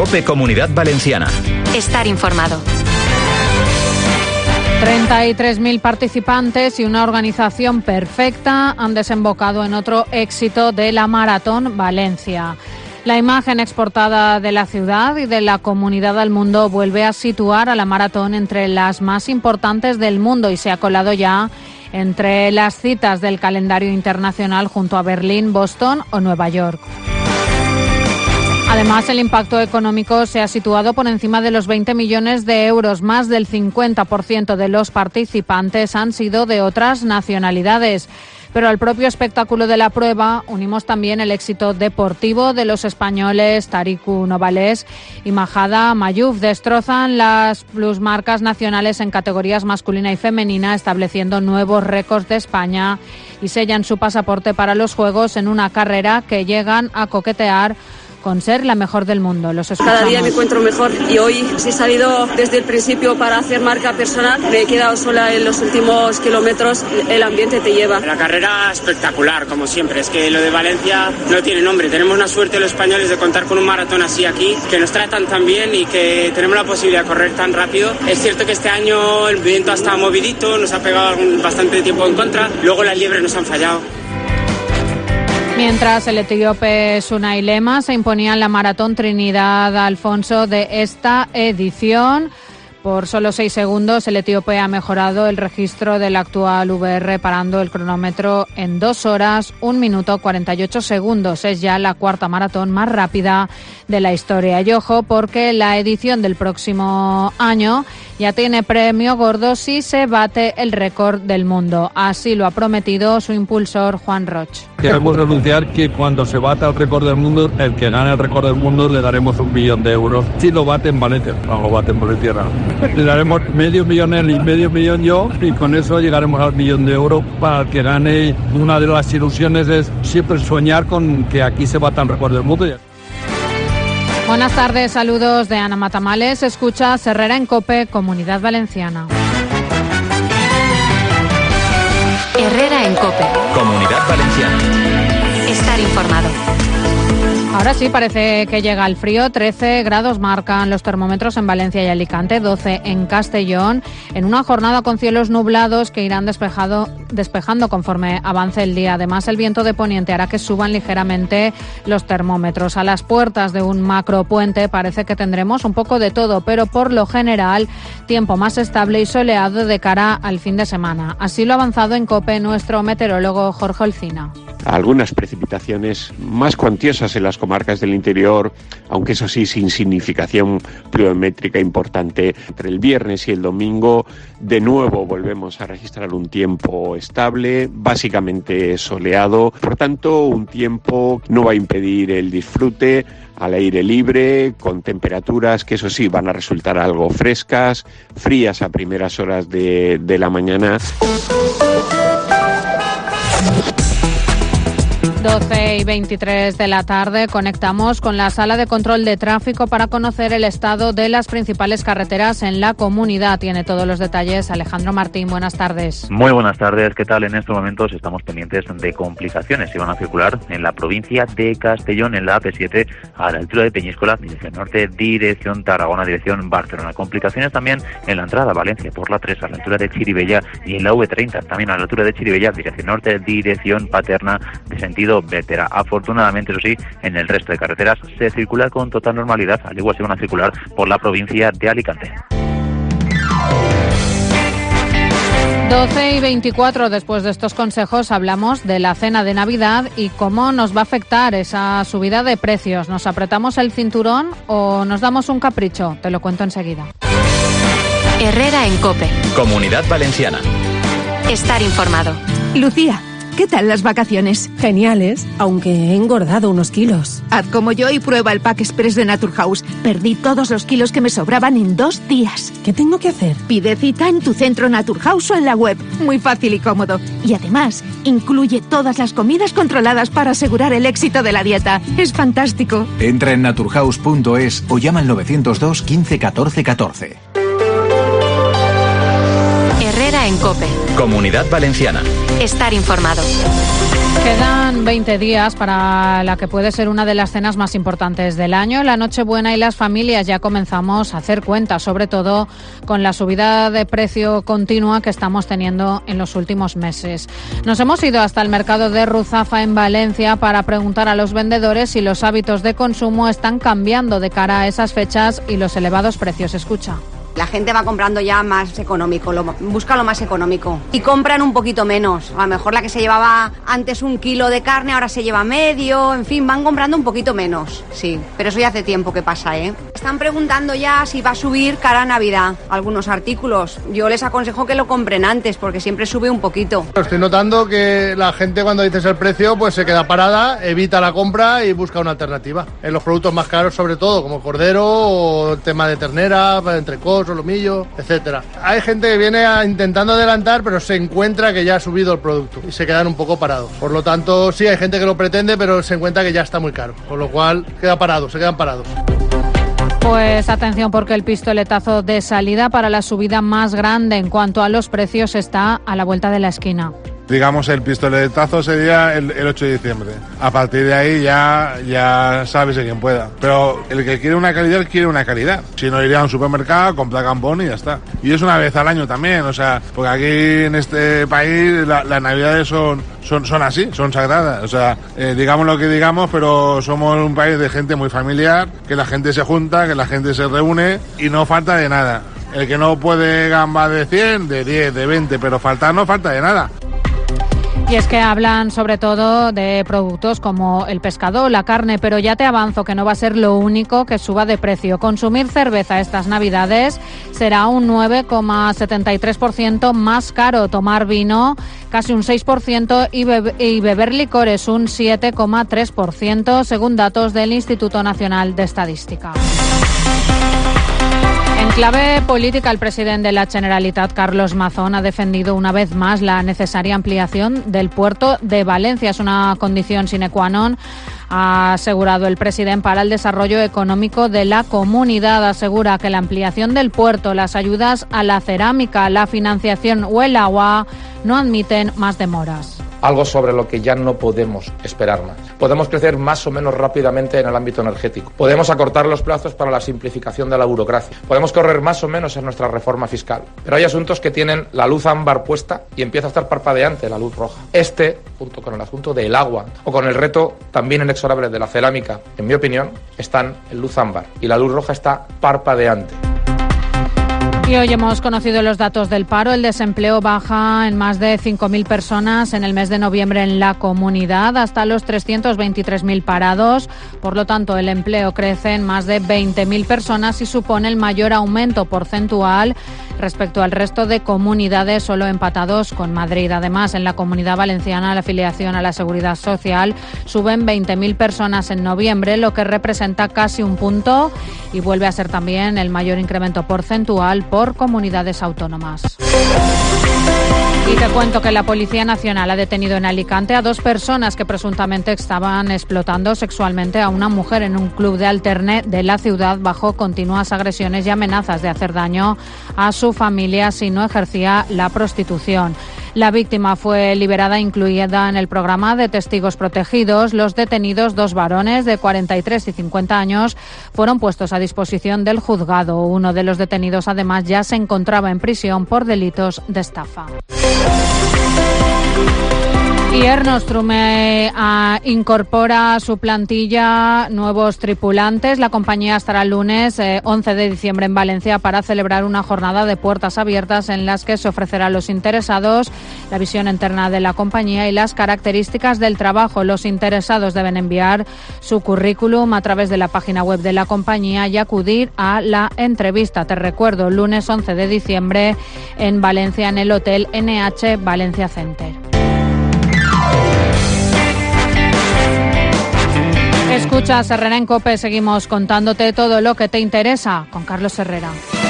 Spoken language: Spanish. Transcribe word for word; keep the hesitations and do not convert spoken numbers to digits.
COPE Comunidad Valenciana. Estar informado. treinta y tres mil participantes y una organización perfecta han desembocado en otro éxito de la Maratón Valencia. La imagen exportada de la ciudad y de la comunidad al mundo vuelve a situar a la maratón entre las más importantes del mundo y se ha colado ya entre las citas del calendario internacional junto a Berlín, Boston o Nueva York. Además, el impacto económico se ha situado por encima de los veinte millones de euros. Más del cincuenta por ciento de los participantes han sido de otras nacionalidades. Pero al propio espectáculo de la prueba unimos también el éxito deportivo de los españoles Tariku Novales y Majada Mayuf. Destrozan las plusmarcas nacionales en categorías masculina y femenina, estableciendo nuevos récords de España y sellan su pasaporte para los Juegos en una carrera que llegan a coquetear con ser la mejor del mundo. Los escuchamos. Cada día me encuentro mejor y hoy he salido desde el principio para hacer marca personal. Me he quedado sola en los últimos kilómetros. El ambiente te lleva. La carrera espectacular, como siempre. Es que lo de Valencia no tiene nombre. Tenemos una suerte los españoles de contar con un maratón así aquí, que nos tratan tan bien y que tenemos la posibilidad de correr tan rápido. Es cierto que este año el viento ha estado movidito, nos ha pegado algún, bastante tiempo en contra. Luego las liebres nos han fallado. Mientras el etíope Sunay Lema se imponía en la maratón Trinidad Alfonso de esta edición. Por solo seis segundos, el etíope ha mejorado el registro del actual V R, parando el cronómetro en dos horas, un minuto, cuarenta y ocho segundos. Es ya la cuarta maratón más rápida de la historia. Y ojo, porque la edición del próximo año ya tiene premio gordo si se bate el récord del mundo. Así lo ha prometido su impulsor, Juan Roch. Queremos anunciar que cuando se bata el récord del mundo, el que gane el récord del mundo le daremos un millón de euros. Si lo bate en Valencia, no lo bate en Valencia, no. Le daremos medio millón él y medio millón yo, y con eso llegaremos al millón de euros para el que gane. Una de las ilusiones es siempre soñar con que aquí se bata el récord del mundo. Buenas tardes, saludos de Ana Matamales. Escucha Herrera en COPE, Comunidad Valenciana. Herrera en COPE. Comunidad Valenciana. Estar informado. Ahora sí, parece que llega el frío. trece grados marcan los termómetros en Valencia y Alicante, doce en Castellón, en una jornada con cielos nublados que irán despejado, despejando conforme avance el día. Además, el viento de poniente hará que suban ligeramente los termómetros. A las puertas de un macropuente parece que tendremos un poco de todo, pero por lo general tiempo más estable y soleado de cara al fin de semana. Así lo ha avanzado en COPE nuestro meteorólogo Jorge Olcina. Algunas precipitaciones más cuantiosas en las comarcas del interior, aunque eso sí sin significación pluviométrica importante. Entre el viernes y el domingo de nuevo volvemos a registrar un tiempo estable, básicamente soleado. Por tanto, un tiempo no va a impedir el disfrute al aire libre, con temperaturas que eso sí van a resultar algo frescas, frías a primeras horas de, de la mañana. doce y veintitrés de la tarde conectamos con la sala de control de tráfico para conocer el estado de las principales carreteras en la comunidad. Tiene todos los detalles Alejandro Martín. Buenas tardes. Muy buenas tardes. ¿Qué tal? En estos momentos estamos pendientes de complicaciones que van a circular en la provincia de Castellón, en la A P siete, a la altura de Peñíscola, dirección norte, dirección Tarragona, dirección Barcelona. Complicaciones también en la entrada a Valencia por la tres, a la altura de Chirivella, y en la V treinta, también a la altura de Chirivella, dirección norte, dirección Paterna, de sentido Vétera. Afortunadamente, eso sí, en el resto de carreteras se circula con total normalidad, al igual se van a circular por la provincia de Alicante. doce y veinticuatro, después de estos consejos hablamos de la cena de Navidad y cómo nos va a afectar esa subida de precios. ¿Nos apretamos el cinturón o nos damos un capricho? Te lo cuento enseguida. Herrera en COPE. Comunidad Valenciana. Estar informado. Lucía, ¿qué tal las vacaciones? Geniales, aunque he engordado unos kilos. Haz como yo y prueba el Pack Express de Naturhaus. Perdí todos los kilos que me sobraban en dos días. ¿Qué tengo que hacer? Pide cita en tu centro Naturhaus o en la web. Muy fácil y cómodo. Y además, incluye todas las comidas controladas para asegurar el éxito de la dieta. Es fantástico. Entra en naturhaus punto es o llama al novecientos dos, quince, catorce, catorce. Herrera en COPE. Comunidad Valenciana. Estar informado. Quedan veinte días para la que puede ser una de las cenas más importantes del año, la Nochebuena, y las familias ya comenzamos a hacer cuentas, sobre todo con la subida de precio continua que estamos teniendo en los últimos meses. Nos hemos ido hasta el mercado de Ruzafa en Valencia para preguntar a los vendedores si los hábitos de consumo están cambiando de cara a esas fechas y los elevados precios. Escucha. La gente va comprando ya más económico, lo, busca lo más económico y compran un poquito menos. A lo mejor la que se llevaba antes un kilo de carne ahora se lleva medio, en fin, van comprando un poquito menos, sí. Pero eso ya hace tiempo que pasa, ¿eh? Están preguntando ya si va a subir cara a Navidad algunos artículos. Yo les aconsejo que lo compren antes porque siempre sube un poquito. Estoy notando que la gente cuando dices el precio pues se queda parada, evita la compra y busca una alternativa. En los productos más caros sobre todo, como cordero o el tema de ternera, entrecot, solomillo, etcétera. Hay gente que viene a, intentando adelantar, pero se encuentra que ya ha subido el producto y se quedan un poco parados. Por lo tanto, sí, hay gente que lo pretende, pero se encuentra que ya está muy caro, con lo cual queda parado, se quedan parados. Pues atención, porque el pistoletazo de salida para la subida más grande en cuanto a los precios está a la vuelta de la esquina. Digamos, el pistoletazo sería el, el ocho de diciembre. A partir de ahí ya, ya sabes de quien pueda. Pero el que quiere una calidad, quiere una calidad. Si no, iría a un supermercado, compra Campón y ya está. Y es una vez al año también, o sea, porque aquí en este país la, las navidades son, son, son así, son sagradas. O sea, eh, digamos lo que digamos, pero somos un país de gente muy familiar, que la gente se junta, que la gente se reúne y no falta de nada. El que no puede gamba de cien, de diez, de veinte, pero faltar no falta de nada. Y es que hablan sobre todo de productos como el pescado o la carne, pero ya te avanzo que no va a ser lo único que suba de precio. Consumir cerveza estas Navidades será un nueve coma setenta y tres por ciento más caro, tomar vino casi un seis por ciento y, be- y beber licores un siete coma tres por ciento, según datos del Instituto Nacional de Estadística. En clave política, el presidente de la Generalitat, Carlos Mazón, ha defendido una vez más la necesaria ampliación del puerto de Valencia. Es una condición sine qua non, ha asegurado el presidente, para el desarrollo económico de la comunidad. Asegura que la ampliación del puerto, las ayudas a la cerámica, la financiación o el agua no admiten más demoras. Algo sobre lo que ya no podemos esperar más. Podemos crecer más o menos rápidamente en el ámbito energético. Podemos acortar los plazos para la simplificación de la burocracia. Podemos correr más o menos en nuestra reforma fiscal. Pero hay asuntos que tienen la luz ámbar puesta y empieza a estar parpadeante la luz roja. Este, junto con el asunto del agua o con el reto también inexorable de la cerámica, en mi opinión, están en luz ámbar y la luz roja está parpadeante. Y hoy hemos conocido los datos del paro. El desempleo baja en más de cinco mil personas en el mes de noviembre en la comunidad, hasta los trescientos veintitrés mil parados. Por lo tanto, el empleo crece en más de veinte mil personas y supone el mayor aumento porcentual respecto al resto de comunidades, solo empatados con Madrid. Además, en la Comunidad Valenciana, la afiliación a la Seguridad Social suben veinte mil personas en noviembre, lo que representa casi un punto y vuelve a ser también el mayor incremento porcentual por comunidades autónomas. Y te cuento que la Policía Nacional ha detenido en Alicante a dos personas que presuntamente estaban explotando sexualmente a una mujer en un club de alterne de la ciudad bajo continuas agresiones y amenazas de hacer daño a su familia si no ejercía la prostitución. La víctima fue liberada, incluida en el programa de testigos protegidos. Los detenidos, dos varones de cuarenta y tres y cincuenta años, fueron puestos a disposición del juzgado. Uno de los detenidos, además, ya se encontraba en prisión por delitos de estafa. Y Air Nostrum eh, incorpora a su plantilla nuevos tripulantes. La compañía estará el lunes eh, once de diciembre en Valencia para celebrar una jornada de puertas abiertas en las que se ofrecerá a los interesados la visión interna de la compañía y las características del trabajo. Los interesados deben enviar su currículum a través de la página web de la compañía y acudir a la entrevista. Te recuerdo, lunes once de diciembre en Valencia, en el Hotel N H Valencia Center. Escuchas Herrera en COPE, seguimos contándote todo lo que te interesa con Carlos Herrera.